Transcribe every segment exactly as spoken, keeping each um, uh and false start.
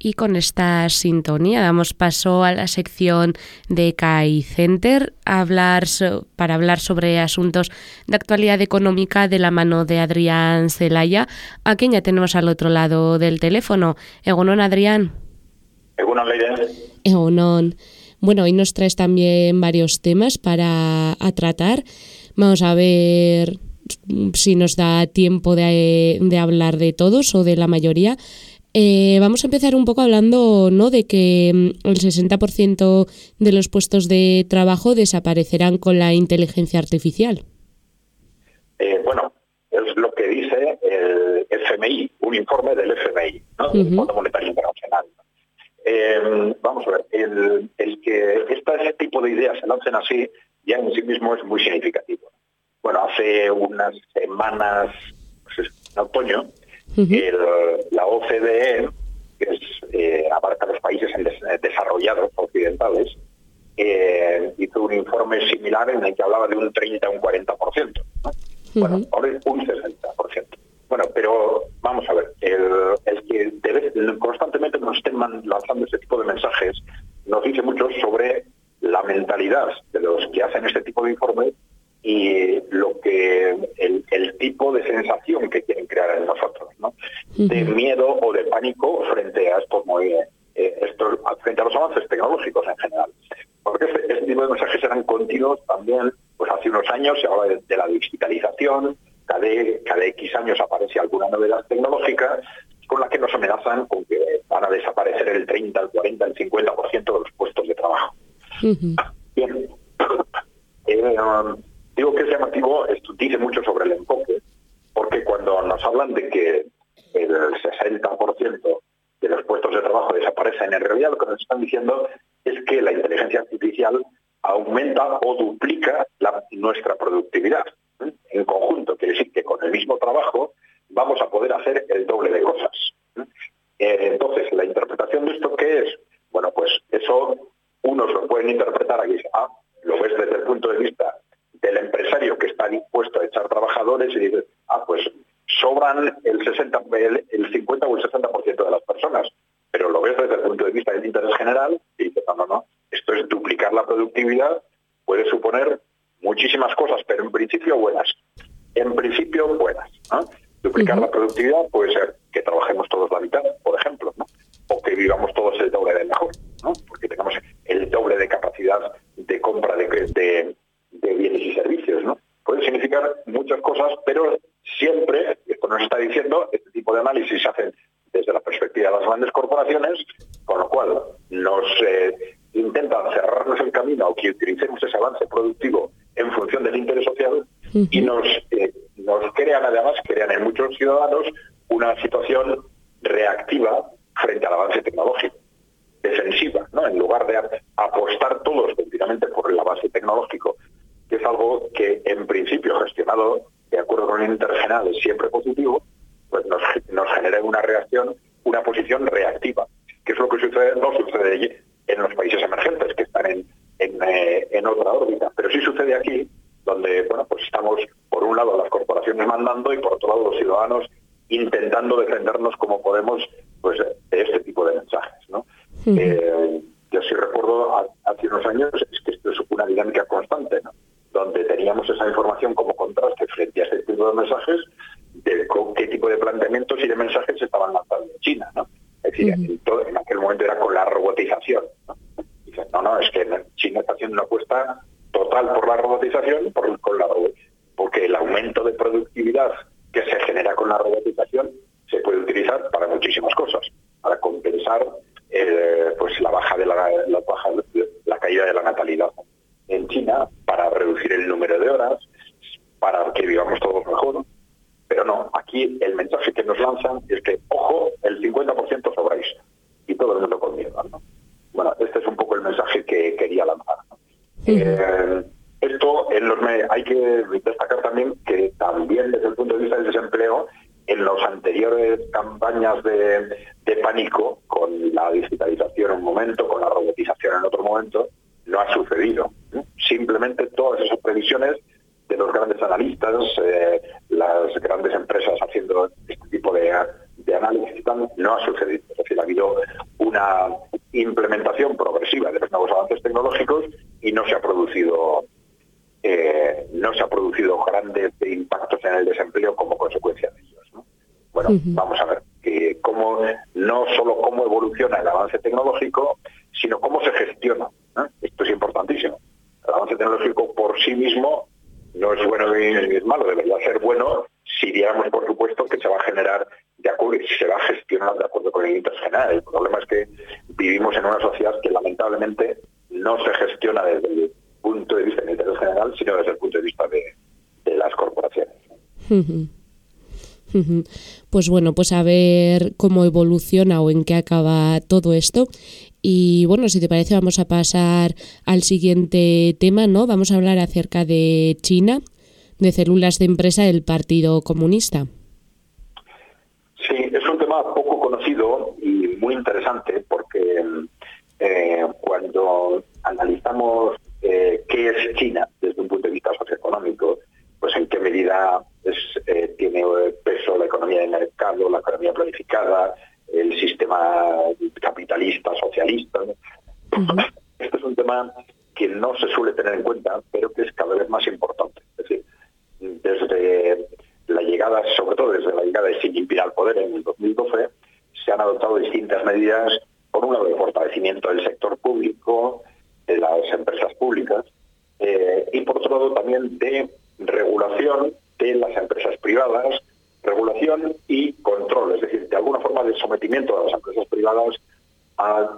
y con esta sintonía damos paso a la sección de K I Center a hablar so- para hablar sobre asuntos de actualidad económica de la mano de Adrián Zelaya, a quien ya tenemos al otro lado del teléfono. Egunon, Adrián. Egunon, Leire. Egunon. Bueno, hoy nos traes también varios temas para a tratar. Vamos a ver si nos da tiempo de, de hablar de todos o de la mayoría. Eh, vamos a empezar un poco hablando, ¿no?, de que el sesenta por ciento de los puestos de trabajo desaparecerán con la inteligencia artificial. Eh, bueno, es lo que dice el F M I, un informe del F M I, ¿no? Uh-huh. El Fondo Monetario Internacional. Eh, vamos a ver, el, el que este tipo de ideas se lancen así ya en sí mismo es muy significativo. Bueno, hace unas semanas, pues, en otoño, uh-huh. el, la O C D E, que es, eh, abarca los países en des, desarrollados occidentales, eh, hizo un informe similar en el que hablaba de un treinta a un cuarenta por ciento. ¿No? Uh-huh. Bueno, ahora es un sesenta por ciento. Bueno, pero vamos a ver, el, el que debe, constantemente nos estén lanzando este tipo de mensajes nos dice mucho sobre la mentalidad de los que hacen este tipo de informes y lo que el, el tipo de sensación que quieren crear en nosotros, ¿no? Uh-huh. De miedo o de pánico frente a estos eh, estos, frente a los avances tecnológicos en general. Porque este, este tipo de mensajes eran continuos también, pues hace unos años se hablaba de, de la digitalización, cada, cada X años aparece alguna novedad tecnológica con la que nos amenazan con que van a desaparecer el treinta, el cuarenta, el cincuenta por ciento de los puestos de trabajo. Uh-huh. Bien. Eh, um, Digo que es llamativo, esto dice mucho sobre el enfoque, porque cuando nos hablan de que el sesenta por ciento de los puestos de trabajo desaparecen, en realidad lo que nos están diciendo es que la inteligencia artificial aumenta o duplica la, nuestra productividad. ¿eh? En conjunto, quiere decir que con el mismo trabajo vamos a poder hacer el doble de cosas. ¿eh? Eh, entonces, la interpretación de esto, ¿qué es? Bueno, pues eso unos lo pueden interpretar aquí, ah, lo ves desde el punto de vista del empresario que está dispuesto a echar trabajadores y dice, ah, pues sobran el sesenta, el, el cincuenta o el sesenta por ciento de las personas, pero lo ves desde el punto de vista del interés general y dices, no, no, no, esto es duplicar la productividad, puede suponer muchísimas cosas, pero en principio buenas. En principio buenas, ¿no? Duplicar uh-huh. la productividad puede ser que trabajemos todos la mitad, por ejemplo, ¿no? O que vivamos todos el doble de mejor, ¿no? Porque tengamos el doble de capacidad de compra de, de de bienes y servicios, ¿no? Puede significar muchas cosas, pero siempre, esto nos está diciendo, este tipo de análisis se hacen desde la perspectiva de las grandes corporaciones, con lo cual nos eh, intentan cerrarnos el camino a que utilicemos ese avance productivo en función del interés social uh-huh. y nos, eh, nos crean, además, crean en muchos ciudadanos una situación reactiva frente al avance tecnológico, defensiva, ¿no? En lugar de apostar todos continuamente por el avance tecnológico, que es algo que en principio gestionado de acuerdo con el interés general es siempre positivo, pues nos, nos genera una reacción, una posición reactiva, que es lo que sucede, no sucede en los países emergentes que están en, en, eh, en otra órbita, pero sí sucede aquí, donde bueno, pues estamos por un lado las corporaciones mandando y por otro lado los ciudadanos intentando defendernos como podemos pues de este tipo de mensajes, ¿no? Uh-huh. Eh, yo sí recuerdo a, hace unos años es que esto es una dinámica constante, ¿no? Donde teníamos esa información como contraste frente a este tipo de mensajes, de con qué tipo de planteamientos y de mensajes se estaban lanzando en China, ¿no? Es decir, uh-huh. en, todo, en aquel momento era con la robotización, ¿no? Dicen, no, no, es que China está haciendo una apuesta total por la robotización, por, con la, porque el aumento de productividad que se genera con la robotización se puede utilizar para muchísimas cosas, para compensar eh, pues la baja de la, la baja la caída de la natalidad en China, para reducir el número de horas, para que vivamos todos mejor. Pero no, aquí el mensaje que nos lanzan es que, ojo, el cincuenta por ciento sobráis y todo el mundo con miedo, ¿no? Bueno, este es un poco el mensaje que quería lanzar, ¿no? Uh-huh. eh, esto en los hay que destacar también que también desde el punto de vista del desempleo, en las anteriores campañas de, de pánico, con la digitalización en un momento, con la robotización en otro momento, no ha sucedido. Simplemente todas esas previsiones de los grandes analistas, eh, las grandes empresas haciendo este tipo de, de análisis, no ha sucedido. Es decir, ha habido una implementación progresiva de los nuevos avances tecnológicos y no se ha producido eh, no se ha producido grandes impactos en el desempleo como consecuencia de ellos, ¿no? Bueno, uh-huh. Vamos a ver que cómo, no solo cómo evoluciona el avance tecnológico, sino cómo se gestiona, ¿no? Esto es importantísimo. El avance tecnológico por sí mismo no es bueno ni es malo, debería ser bueno si diéramos, por supuesto, que se va a generar de acuerdo y se va a gestionar de acuerdo con el interés general. El problema es que vivimos en una sociedad que lamentablemente no se gestiona desde el punto de vista del interés general, sino desde el punto de vista de, de las corporaciones. Uh-huh. Uh-huh. Pues bueno, pues a ver cómo evoluciona o en qué acaba todo esto. Y bueno, si te parece, vamos a pasar al siguiente tema, ¿no? Vamos a hablar acerca de China, de células de empresa del Partido Comunista. Sí, es un tema poco conocido y muy interesante porque eh, cuando analizamos eh, qué es China desde un punto de vista socioeconómico, pues en qué medida es, eh, tiene peso la economía de mercado, la economía planificada, el sistema capitalista, socialista. Uh-huh. Este es un tema que no se suele tener en cuenta, pero que es cada vez más importante. Es decir, desde la llegada, sobre todo desde la llegada de Xi Jinping al poder en el dos mil doce, se han adoptado distintas medidas, por un lado, de fortalecimiento del sector público, de las empresas públicas, eh, y por otro lado también de regulación de las empresas privadas, regulación y control, es decir, de alguna forma de sometimiento a las empresas privadas a,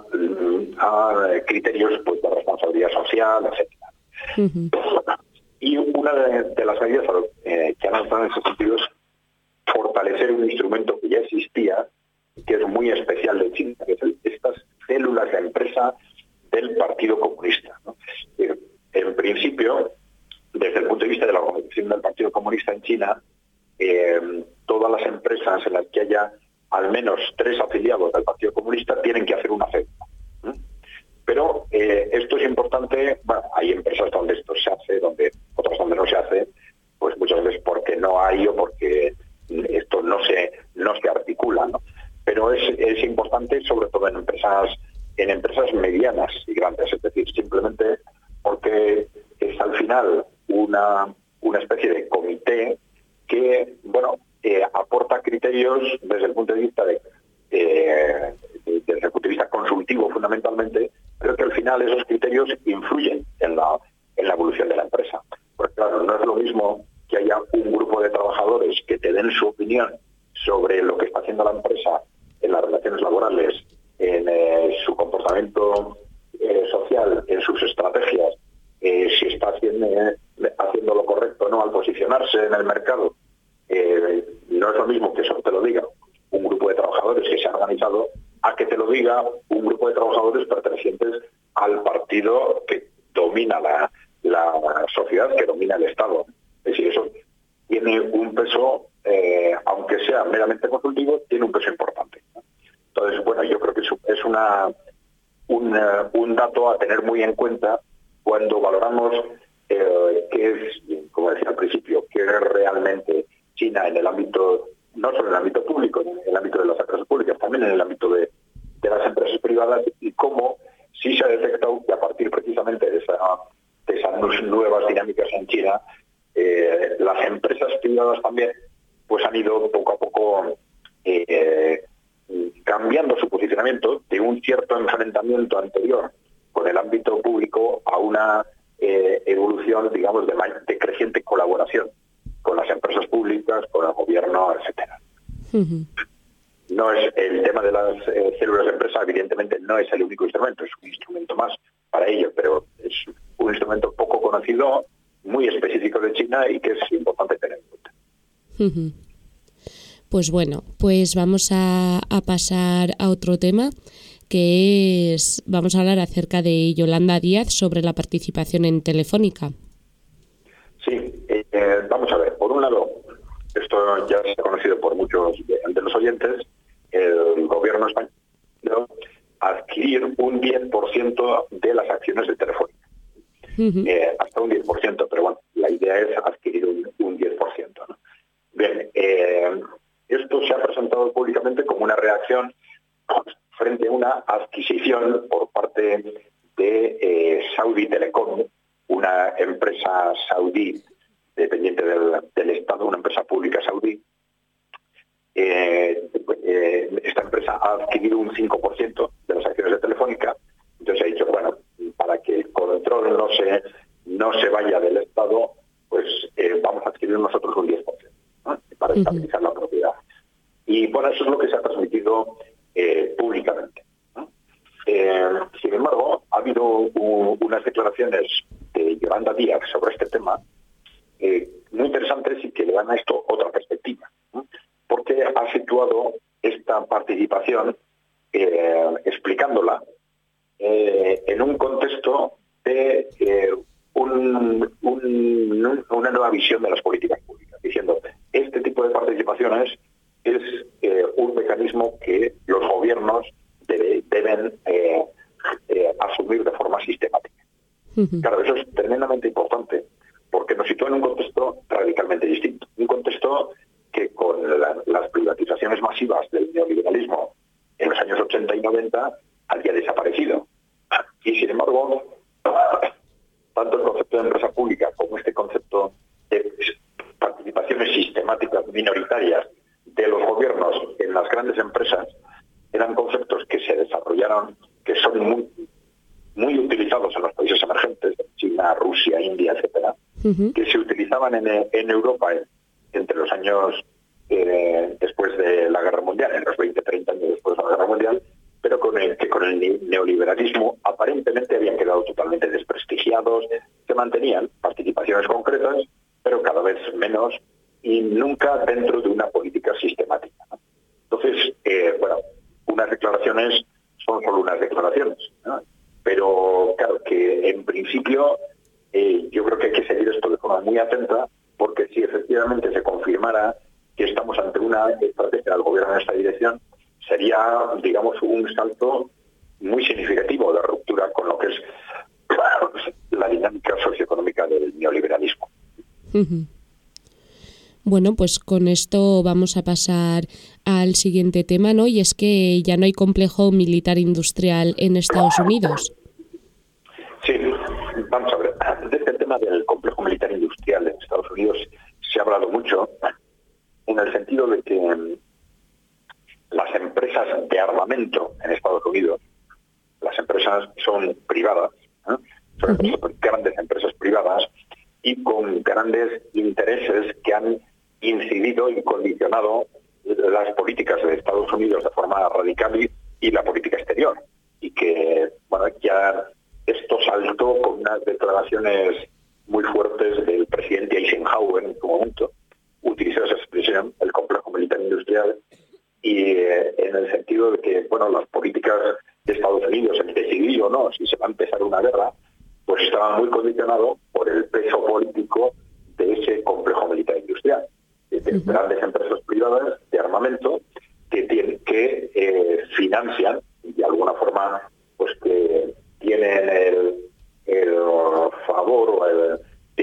a criterios pues, de responsabilidad social, etcétera. Uh-huh. Y una de, de las medidas eh, que han adoptado en ese sentido es fortalecer un instrumento que ya existía, que es muy especial de China, que es el, estas células de empresa del Partido Comunista, ¿no? Eh, en principio, desde el punto de vista de la organización del Partido Comunista en China, eh, todas las empresas en las que haya al menos tres afiliados del Partido Comunista tienen que hacer una célula. ¿Mm? Pero eh, esto es importante, bueno, hay empresas donde esto se hace, donde otras donde no se hace, pues muchas veces porque no hay o porque esto no se no se articula, ¿no? Pero es, es importante sobre todo en empresas en empresas medianas y grandes, es decir, simplemente porque es al final una, una especie de comité que, bueno, eh, aporta criterios desde el punto de vista de, eh, desde el punto de vista consultivo fundamentalmente, pero que al final esos criterios influyen en la, en la evolución de la empresa. Porque claro, no es lo mismo que haya un grupo de trabajadores que te den su opinión sobre lo que está haciendo la empresa en las relaciones laborales, en eh, su comportamiento eh, social, en sus estrategias, eh, si está haciendo, eh, haciendo lo correcto o no al posicionarse en el mercado. Eh, no es lo mismo que eso te lo diga un grupo de trabajadores que se han organizado a que te lo diga un grupo de trabajadores pertenecientes al partido que domina la, la sociedad, que domina el Estado. Es decir, eso tiene un peso, eh, aunque sea meramente consultivo, tiene un peso importante, ¿no? Entonces, bueno, yo creo que es una, una, un dato a tener muy en cuenta cuando valoramos eh, qué es, como decía al principio, qué es realmente China en el ámbito, no solo en el ámbito público, en el ámbito de las empresas públicas, también en el ámbito de, de las empresas privadas, y cómo sí se ha detectado que a partir precisamente de, esa, de esas nuevas dinámicas en China, eh, las empresas privadas también pues han ido poco a poco eh, cambiando su posicionamiento de un cierto enfrentamiento anterior con el ámbito público a una eh, evolución, digamos, de, de creciente colaboración con las empresas públicas, con el gobierno, etcétera. Uh-huh. No es el tema de las eh, células de empresa, evidentemente no es el único instrumento, es un instrumento más para ello, pero es un instrumento poco conocido, muy específico de China y que es importante tener en cuenta. Uh-huh. Pues bueno, pues vamos a, a pasar a otro tema, que es, vamos a hablar acerca de Yolanda Díaz sobre la participación en Telefónica. Sí, eh, vamos a ver, por un lado, esto ya se ha conocido por muchos de, de los oyentes, el gobierno español adquirir un diez por ciento de las acciones de Telefónica. Uh-huh. Eh, hasta un diez por ciento, pero bueno, la idea es adquirir un, un diez por ciento, ¿no? Bien, eh, esto se ha presentado públicamente como una reacción frente a una dependiente del, del Estado, una empresa pública saudí. Eh, eh, esta empresa ha adquirido un cinco por ciento de las acciones de Telefónica. Entonces ha dicho, bueno, para que el control no se, no se vaya del Estado, pues eh, vamos a adquirir nosotros un diez por ciento, ¿no? Para estabilizar uh-huh. la propiedad. Y bueno, eso es lo que se ha transmitido eh, públicamente, ¿no? Eh, sin embargo, ha habido un, unas declaraciones de Yolanda Díaz sobre este tema eh, muy interesantes y que le dan a esto otra perspectiva, ¿no? Porque ha situado esta participación, eh, explicándola, eh, en un contexto de eh, un, un, una nueva visión de las políticas públicas, diciendo este tipo de participaciones es eh, un mecanismo que los gobiernos debe, deben eh, eh, asumir de forma sistemática. Uh-huh. Claro, eso es tremendamente importante porque nos sitúa en un contexto radicalmente distinto, un contexto que con la, las privatizaciones masivas del neoliberalismo en los años ochenta y noventa había desaparecido. Y sin embargo, tanto el concepto de empresa pública como este concepto de participaciones sistemáticas minoritarias de los gobiernos en las grandes empresas eran conceptos que se desarrollaron, que son muy, muy utilizados en los países emergentes, China, Rusia, India, etcétera, uh-huh. que se utilizaban en, en Europa en, entre los años eh, después de la Guerra Mundial, en los veinte, treinta años después de la Guerra Mundial, pero con el que con el neoliberalismo aparentemente habían quedado totalmente desprestigiados, se mantenían participaciones concretas, pero cada vez menos y nunca dentro de una política sistemática, ¿no? Entonces, eh, bueno, unas declaraciones son solo unas declaraciones, ¿no? Pero claro que en principio eh, yo creo que hay que seguir esto de forma muy atenta, porque si efectivamente se confirmara que estamos ante una estrategia del gobierno en esta dirección, sería, digamos, un salto muy significativo de ruptura con lo que es la dinámica socioeconómica del neoliberalismo. Uh-huh. Bueno, pues con esto vamos a pasar al siguiente tema, ¿no? Y es que ya no hay complejo militar industrial en Estados Unidos. Sí, vamos a ver. De este tema del complejo militar industrial en Estados Unidos se ha hablado mucho, en el sentido de que las empresas de armamento en Estados Unidos, las empresas son privadas, ¿eh? Son uh-huh. empresas, grandes empresas privadas y con grandes intereses que han incidido y condicionado las políticas de Estados Unidos de forma radical y, y la política exterior. Y que, bueno, ya esto saltó con unas declaraciones muy fuertes del presidente Eisenhower en su momento, utilizó esa expresión, el complejo militar industrial, y eh, en el sentido de que, bueno, las políticas de Estados Unidos, en decidir o no si se va a empezar una guerra, pues estaba muy condicionado por el peso político de ese complejo militar industrial, de, de uh-huh. grandes empresas privadas de armamento que tienen que eh, financian de alguna forma, pues que tienen el, el favor o el,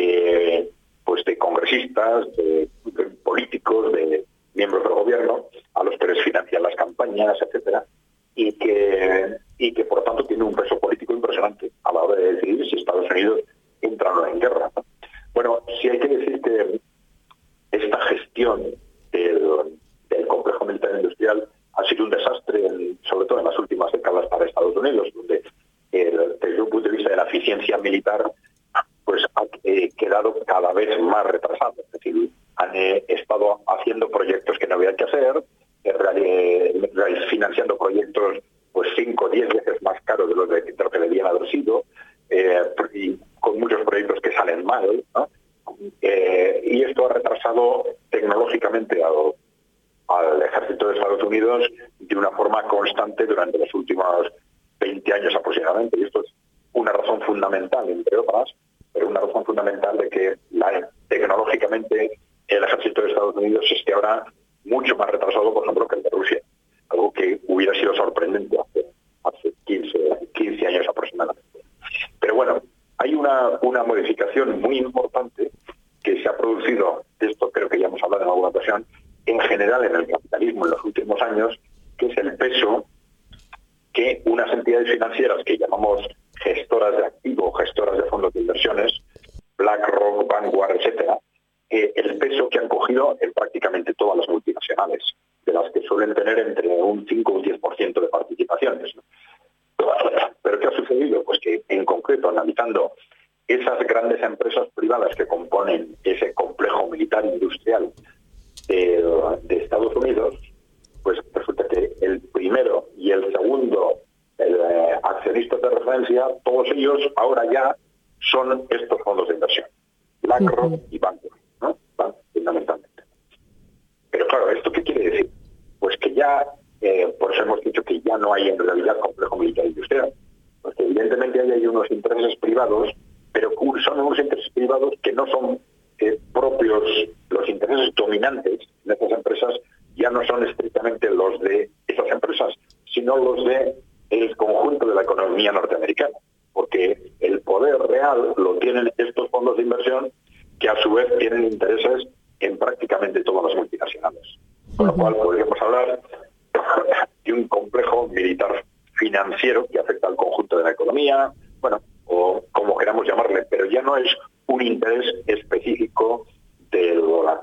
de pues de congresistas, de, de políticos, de miembros del gobierno, a los que les financian las campañas, etcétera, y que y que por tanto tiene un peso político impresionante a la hora de decidir si Estados Unidos entra o no en guerra, ¿no? Bueno, sí hay que decir que esta gestión del, del complejo militar industrial ha sido un desastre, en, sobre todo en las últimas décadas para Estados Unidos, donde el, desde un punto de vista de la eficiencia militar, pues ha eh, quedado cada vez más retrasado. Es decir, han eh, estado haciendo proyectos que no había que hacer, eh, financiando proyectos pues cinco o diez veces más caros de lo, de, de lo que debían haber sido, eh, y con muchos proyectos que salen mal, ¿no? Eh, y esto ha retrasado tecnológicamente al, al ejército de Estados Unidos de una forma constante durante los últimos veinte años aproximadamente. Y esto es una razón fundamental, entre otras, pero una razón fundamental de que la, tecnológicamente el ejército de Estados Unidos esté ahora mucho más retrasado, por ejemplo, que el de Rusia. Algo que hubiera sido sorprendente hace, hace quince años aproximadamente. Pero bueno, hay una, una modificación muy importante que se ha producido, de esto creo que ya hemos hablado en alguna ocasión, en general en el capitalismo en los últimos años, que es el peso que unas entidades financieras que llamamos gestoras de activos, gestoras de fondos de inversiones, BlackRock, Vanguard, etcétera, eh, el peso que han cogido en prácticamente todas las multinacionales, de las que suelen tener entre un cinco y un diez por ciento de participaciones, ¿no? ¿Pero qué ha sucedido? Pues que, en concreto, analizando esas grandes empresas privadas que componen ese complejo militar industrial de, de Estados Unidos, pues resulta que el primero y el segundo el, eh, accionistas de referencia, todos ellos ahora ya son estos fondos de inversión, BlackRock uh-huh. y Vanguard, ¿no? Fundamentalmente. Pero claro, ¿esto qué quiere decir? Pues que ya, eh, por eso hemos dicho que ya no hay en realidad complejo militar industrial, porque evidentemente hay, hay unos intereses privados, pero son unos intereses privados que no son eh, propios, los intereses dominantes en estas empresas ya no son estrictamente los de esas empresas, sino los de el conjunto de la economía norteamericana, porque el poder real lo tienen estos fondos de inversión que a su vez tienen intereses en prácticamente todas las multinacionales. Con lo cual podríamos hablar de un complejo militar financiero que afecta al conjunto de la economía, bueno, o como queramos llamarle, pero ya no es un interés específico de,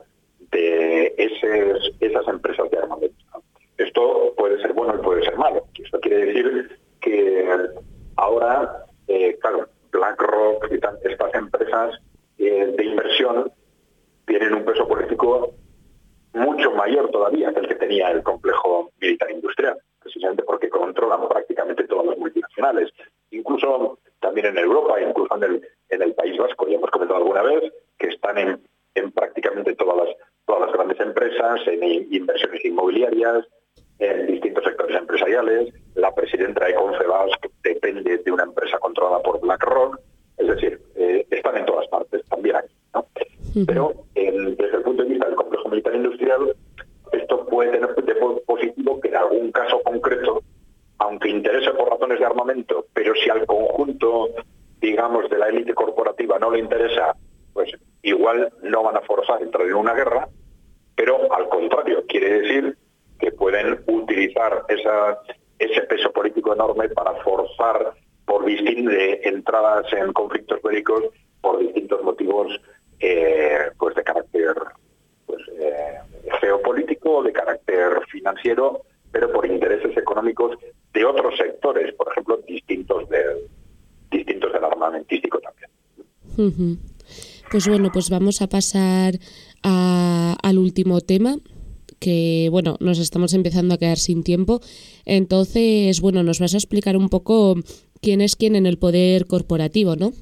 de ese, esas empresas de armamento. Esto puede ser bueno y puede ser malo. Esto quiere decir que ahora, eh, claro, BlackRock y tal, estas empresas eh, de inversión tienen un peso político mucho mayor todavía que el que tenía el complejo militar industrial, precisamente porque controlan prácticamente todas las multinacionales. Incluso también en Europa, incluso en el, en el País Vasco, ya hemos comentado alguna vez, que están en, en prácticamente todas las, todas las grandes empresas, en inversiones inmobiliarias, en distintos sectores empresariales. La presidenta de Confebas depende de una empresa controlada por BlackRock, es decir, eh, están en todas partes, también aquí, ¿no? Uh-huh. Pero en, desde el punto de vista del complejo militar industrial, esto puede tener de positivo que en algún caso concreto, aunque interese por razones de armamento, pero si al conjunto, digamos, de la élite corporativa no le interesa, pues igual no van a forzar entrar en una guerra, pero al contrario, quiere decir que pueden utilizar esa, ese peso político enorme para forzar por distintas entradas en conflictos bélicos por distintos motivos eh, pues de carácter pues, eh, geopolítico, de carácter financiero, pero por intereses económicos de otros sectores, por ejemplo, distintos del, distintos del armamentístico también. Uh-huh. Pues bueno, pues vamos a pasar a, al último tema, que bueno, nos estamos empezando a quedar sin tiempo. Entonces, bueno, nos vas a explicar un poco quién es quién en el poder corporativo, ¿no?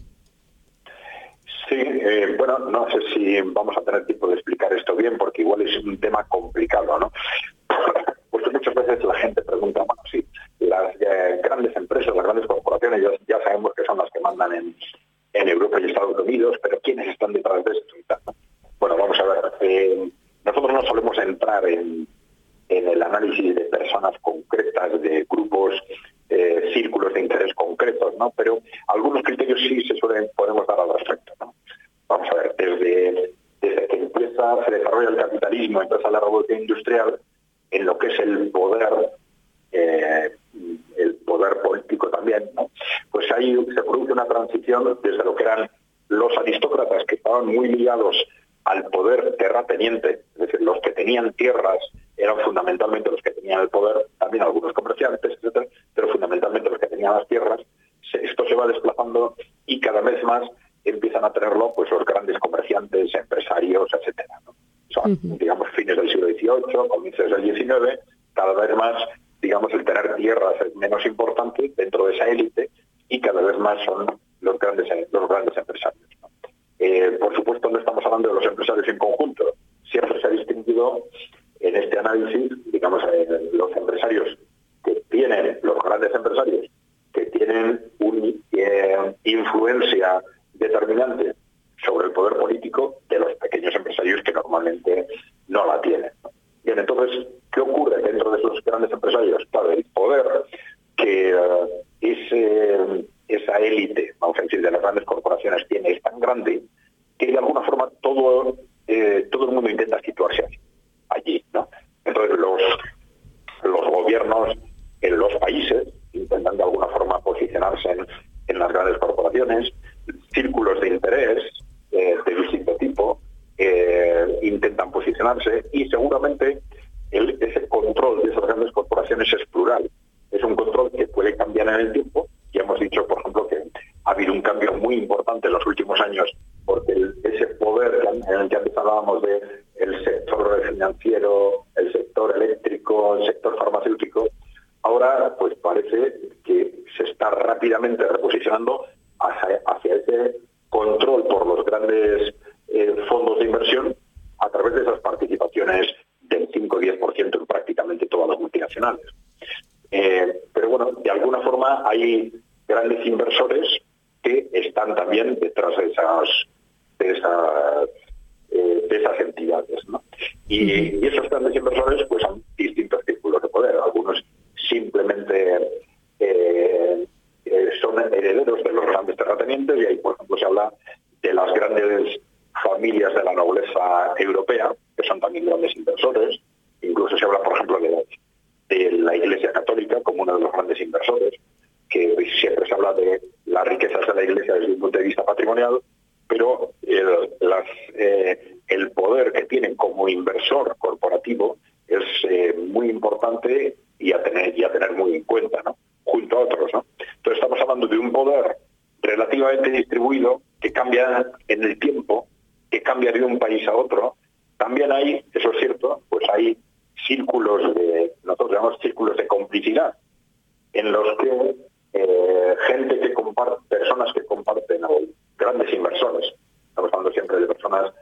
Sí, eh, bueno, no sé si vamos a tener tiempo de explicar esto bien, porque igual es un tema complicado, ¿no? Pues muchas veces la gente pregunta, bueno, sí, las eh, grandes empresas, las grandes corporaciones, ya, ya sabemos que son las que mandan en, en Europa y Estados Unidos, pero ¿quiénes están detrás de esto y tal? Bueno, vamos a ver, eh, nosotros no solemos entrar en, en el análisis de personas concretas, de grupos, eh, círculos de interés concretos, ¿no? Pero algunos criterios sí se suelen, podemos dar al respecto, ¿no? Vamos a ver, desde, desde que empieza, se desarrolla el capitalismo, empieza la revolución industrial, en lo que es el poder, eh, el poder político también, ¿no? Pues ahí se produce una transición desde lo que eran los aristócratas, que estaban muy ligados al poder terrateniente, es decir, los que tenían tierras eran fundamentalmente los que tenían el poder, también algunos comerciantes, etcétera, pero fundamentalmente los que tenían las tierras. Esto se va desplazando y cada vez más empiezan a tenerlo pues los grandes comerciantes, empresarios, etcétera, ¿no? Son, uh-huh. digamos, fines del siglo dieciocho, comienzos del diecinueve, cada vez más, digamos, el tener tierras es menos importante dentro de esa élite y cada vez más son los grandes, los grandes empresarios, ¿no? Eh, por supuesto, no estamos hablando de los empresarios en conjunto. Siempre se ha distinguido en este análisis, digamos, eh, los empresarios que tienen, los grandes empresarios, que tienen una eh, influencia determinante sobre el poder político de los pequeños empresarios que normalmente no la tienen, ¿no? Bien, entonces, ¿qué ocurre dentro de esos grandes empresarios? Claro, el poder que uh, ese, esa élite, vamos a decir, de las grandes corporaciones tiene es tan grande que de alguna forma todo, eh, todo el mundo intenta situarse allí, ¿no? Entonces los, los gobiernos en los países intentan de alguna forma posicionarse en, en las grandes corporaciones, círculos de interés eh, de distinto tipo, eh, posicionarse y seguramente el, ese control de esas grandes corporaciones es plural. Es un control que puede cambiar en el tiempo. Ya hemos dicho, por ejemplo, que ha habido un cambio muy importante en los últimos años porque el, ese poder en el que antes hablábamos de el sector financiero, el sector eléctrico, el sector farmacéutico, ahora pues parece que se está rápidamente reposicionando hacia, hacia ese control por los grandes eh, fondos de inversión a través de esas participaciones del cinco o diez por ciento en prácticamente todas las multinacionales. Eh, pero bueno, de alguna forma hay grandes inversores que están también detrás de esas de esas, eh, de esas entidades, ¿no? Y, y esos grandes inversores pues son distintos círculos de poder. Algunos simplemente eh, eh, son herederos de los grandes terratenientes y ahí, por ejemplo, se habla de las grandes familias de la nobleza europea, que son también grandes inversores. Incluso se habla, por ejemplo, de la, de la Iglesia Católica como uno de los grandes inversores, que siempre se habla de las riquezas de la Iglesia desde un punto de vista patrimonial, pero el, las, eh, el poder que tienen como inversor corporativo es eh, muy importante y a tener y a tener muy en cuenta, ¿no? Junto a otros, ¿no? Entonces estamos hablando de un poder relativamente distribuido que cambia en el tiempo, que cambia de un país a otro. También hay, eso es cierto, pues hay círculos de, nosotros llamamos círculos de complicidad, en los que eh, gente que comparte, personas que comparten, o grandes inversores, estamos hablando siempre de personas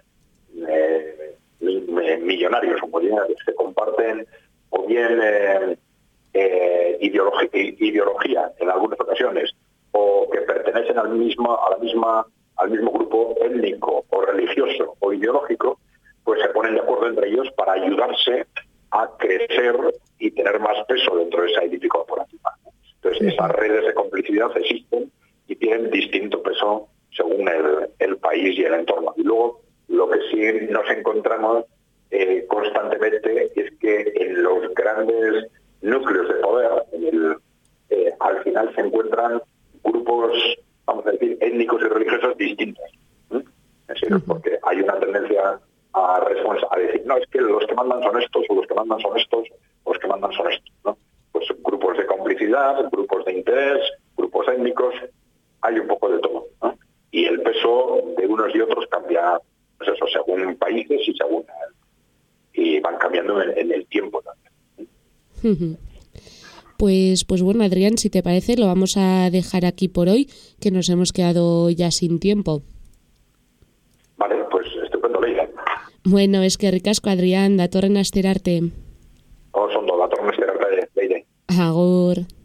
eh, millonarios o millonarios, que comparten o bien eh, eh, ideología, ideología en algunas ocasiones, o que pertenecen al mismo, a la misma, al mismo grupo étnico o religioso o ideológico, pues se ponen de acuerdo entre ellos para ayudarse a crecer y tener más peso dentro de esa élite corporativa. Entonces, esas redes de complicidad existen y tienen distinto peso según el, el país y el entorno. Y luego, lo que sí nos encontramos eh, constantemente es que en los grandes núcleos de poder, en el, eh, al final se encuentran grupos, vamos a decir, étnicos y religiosos distintos. ¿Mm? Es decir, porque hay una tendencia a, responsa- a decir, no, es que los que mandan son estos, o los que mandan son estos, o los que mandan son estos, ¿no? Pues grupos de complicidad, grupos de interés, grupos étnicos, hay un poco de todo, ¿no? Y el peso de unos y otros cambia, pues eso, según países y según y van cambiando en, en el tiempo también. Pues, pues bueno, Adrián, si te parece, lo vamos a dejar aquí por hoy, que nos hemos quedado ya sin tiempo. Vale, pues estupendo, Leila. Bueno, es que ricasco, Adrián, datorren asterarte. Oso ondo, datorren asterarte, Leila. Agur.